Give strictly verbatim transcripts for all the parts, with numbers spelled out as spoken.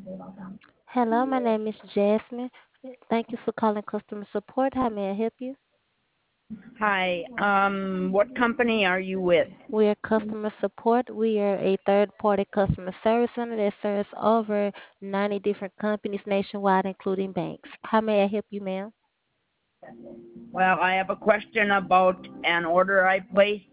Hello, my name is Jasmine. Thank you for calling customer support. How may I help you? Hi. Um, what company are you with? We are customer support. We are a third party customer service center that serves over ninety different companies nationwide, including banks. How may I help you, ma'am? Well, I have a question about an order I placed.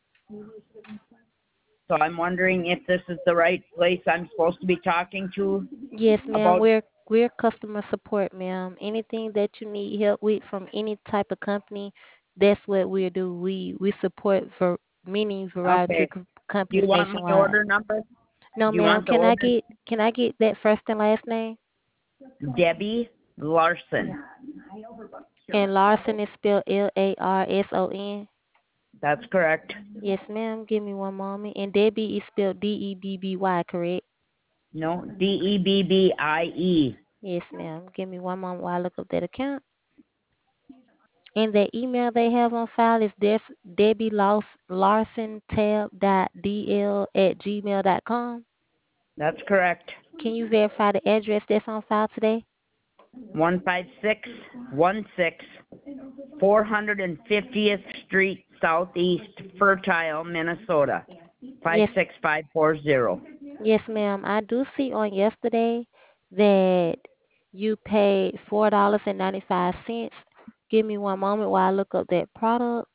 So I'm wondering if this is the right place I'm supposed to be talking to Yes, ma'am. about. We're we're customer support, ma'am. Anything that you need help with from any type of company, that's what we do. We we support for many variety Okay. of co- Do companies you want my nationwide. order number? No, Do you ma'am. want the Can I order? get can I get that first and last name? Debbie Larson. And Larson is spelled L A R S O N. That's correct. Yes, ma'am. Give me one moment. And Debbie is spelled D E B B Y, correct? No, D E B B I E. Yes, ma'am. Give me one moment while I look up that account. And the email they have on file is Def- Debbie Larson tab dot D L at gmail dot com. That's correct. Can you verify the address that's on file today? one five six one six four hundred fiftieth Street Southeast, Fertile, Minnesota, Yes, five six five four zero. yes, ma'am. I do see on yesterday that you paid four dollars and ninety five cents. Give me one moment while I look up that product.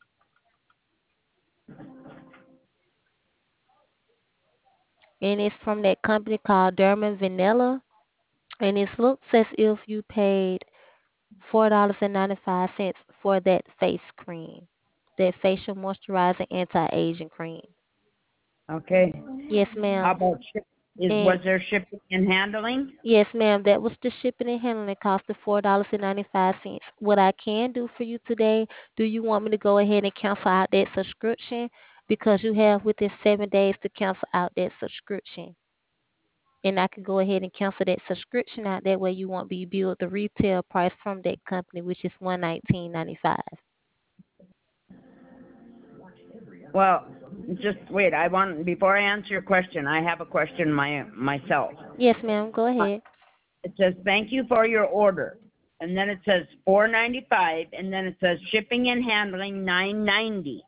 And it's from that company called Derma Vanilla. And it looks as if you paid four dollars and ninety five cents for that face cream, that facial moisturizing anti-aging cream. Okay. Yes, How ma'am. about ship? Is And was there shipping and handling? yes, ma'am, that was the shipping and handling cost of four dollars and ninety five cents. What I can do for you today, do you want me to go ahead and cancel out that subscription? Because you have within seven days to cancel out that subscription. And I can go ahead and cancel that subscription out. That way you won't be billed the retail price from that company, which is one nineteen ninety five. Well, just wait. I want before I answer your question, I have a question my myself. Yes, ma'am. Go ahead. It says thank you for your order, and then it says four ninety five, and then it says shipping and handling nine ninety.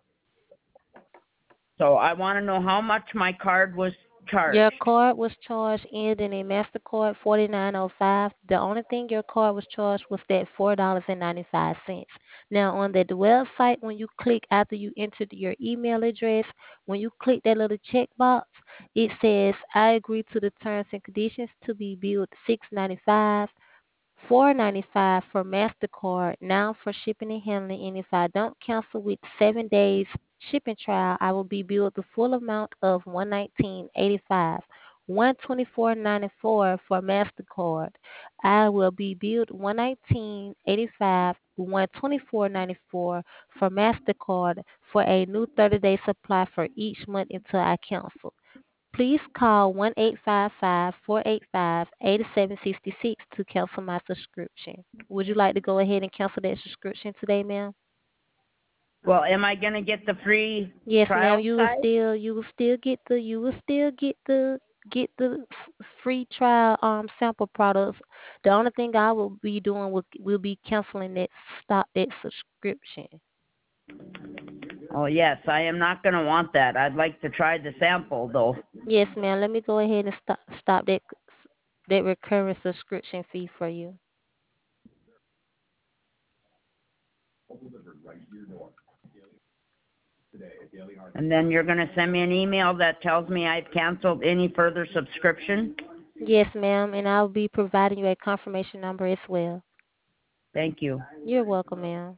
So I want to know how much my card was Your charged. card was charged ending in MasterCard forty-nine oh five. The only thing your card was charged was that four dollars and ninety-five cents. Now, on the website, when you click after you entered your email address, when you click that little checkbox, it says, I agree to the terms and conditions to be billed six ninety-five. Four ninety five for MasterCard now for shipping and handling, and if I don't cancel with seven days shipping trial, I will be billed the full amount of one nineteen eighty five. One twenty four ninety four for MasterCard. I will be billed one nineteen eighty five, one twenty four ninety four for MasterCard for a new thirty day supply for each month until I cancel. Please call one eight five five, four eight five, eight seven six six to cancel my subscription. Would you like to go ahead and cancel that subscription today, ma'am? Well, am I gonna get the free Yes, ma'am. trial You will size? still you will still get the you will still get the get the f- free trial um sample products. The only thing I will be doing will will be canceling that stop that subscription. Oh yes, I am not gonna want that. I'd like to try the sample though. Yes, ma'am. Let me go ahead and stop stop that that recurring subscription fee for you. And then you're gonna send me an email that tells me I've canceled any further subscription? Yes, ma'am, and I'll be providing you a confirmation number as well. Thank you. You're welcome, ma'am.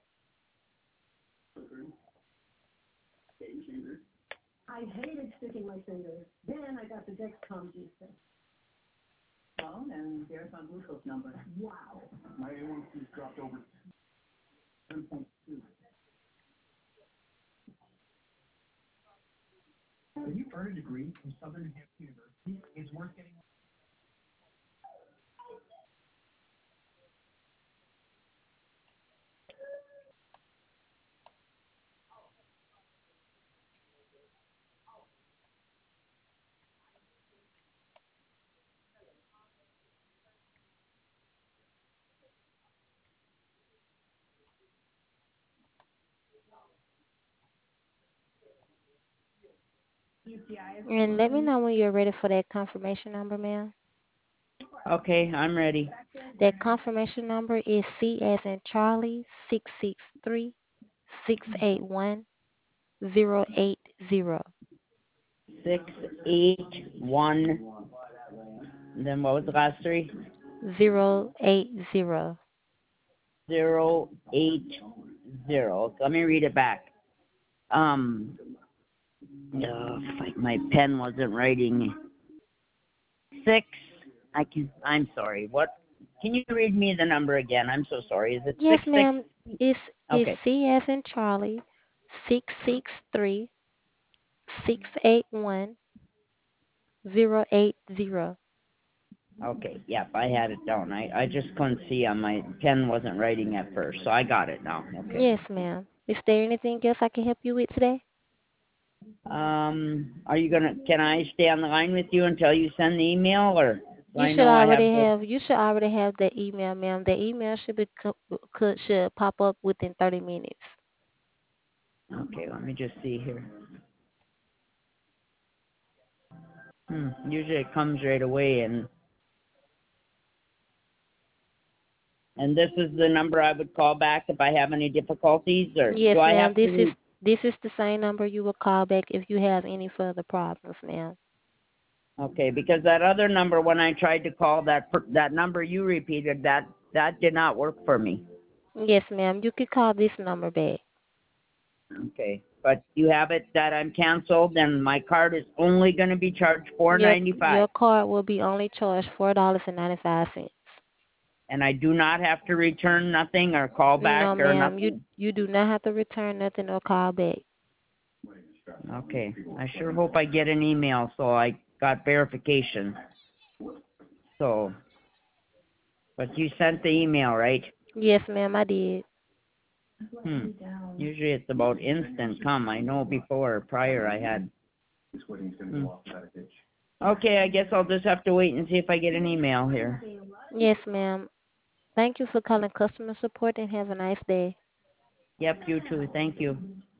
And let me know when you're ready for that confirmation number, ma'am. Okay, I'm ready. That confirmation number is C as in Charlie six six three six eight one zero eight zero. Six eight one. Then what was the last three? Zero eight zero. Zero eight zero. Let me read it back. Um, uh, my pen wasn't writing. Six. I can. I'm sorry. What? Can you read me the number again? I'm so sorry. Is it Yes, six six? ma'am. It's it's Okay. C as in Charlie six six three six eight one zero eight zero. Okay. Yep, I had it down. I I just couldn't see on my pen wasn't writing at first, so I got it now. Okay. Yes, ma'am. Is there anything else I can help you with today? Um, are you gonna? Can I stay on the line with you until you send the email, or so You I should know I have already this? have you should already have the email, ma'am. The email should be co- could should pop up within thirty minutes. Okay. Let me just see here. Hmm. Usually it comes right away, and and this is the number I would call back if I have any difficulties, or Yes, do I ma'am. have This is to? this is the same number you will call back if you have any further problems, ma'am. Okay, because that other number, when I tried to call that per- that number you repeated, that that did not work for me. Yes, ma'am. You could call this number back. Okay, but you have it that I'm canceled, and my card is only going to be charged four Your ninety five, your card will be only charged four dollars and ninety five cents. and I do not have to return nothing or call back No, or ma'am. You nothing. you do not have to return nothing or call back. Okay, I sure hope I get an email so I got verification. So, but you sent the email, right? Yes, ma'am. I did. Hmm. Usually it's about instant come. I know before, prior, I had. Hmm. Okay, I guess I'll just have to wait and see if I get an email here. Yes, ma'am. Thank you for calling customer support and have a nice day. Yep, you too. Thank you.